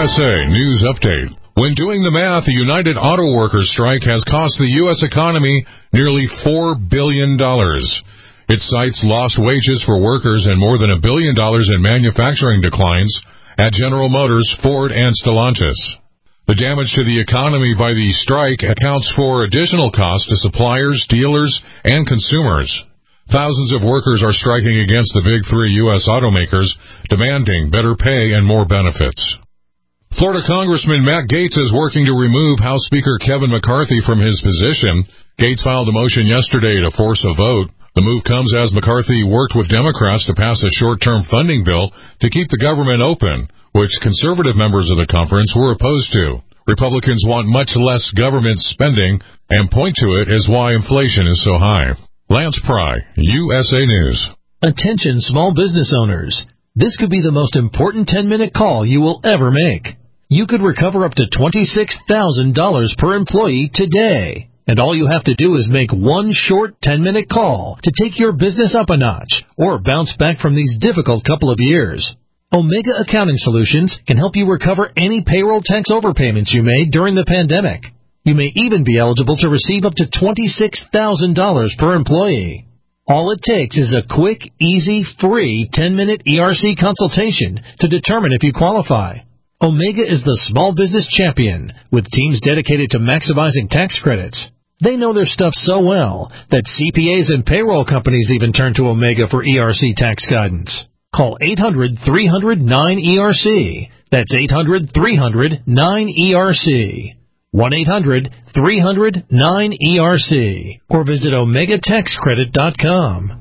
USA News Update. When doing the math, the United Auto Workers strike has cost the U.S. economy nearly $4 billion. It cites lost wages for workers and more than $1 billion in manufacturing declines at General Motors, Ford, and Stellantis. The damage to the economy by the strike accounts for additional costs to suppliers, dealers, and consumers. Thousands of workers are striking against the big three U.S. automakers, demanding better pay and more benefits. Florida Congressman Matt Gaetz is working to remove House Speaker Kevin McCarthy from his position. Gaetz filed a motion yesterday to force a vote. The move comes as McCarthy worked with Democrats to pass a short-term funding bill to keep the government open, which conservative members of the conference were opposed to. Republicans want much less government spending and point to it as why inflation is so high. Lance Pry, USA News. Attention small business owners. This could be the most important 10-minute call you will ever make. You could recover up to $26,000 per employee today. And all you have to do is make one short 10-minute call to take your business up a notch or bounce back from these difficult couple of years. Omega Accounting Solutions can help you recover any payroll tax overpayments you made during the pandemic. You may even be eligible to receive up to $26,000 per employee. All it takes is a quick, easy, free 10-minute ERC consultation to determine if you qualify. Omega is the small business champion with teams dedicated to maximizing tax credits. They know their stuff so well that CPAs and payroll companies even turn to Omega for ERC tax guidance. Call 800-300-9ERC. That's 800-300-9ERC. 1-800-300-9ERC. Or visit OmegaTaxCredit.com.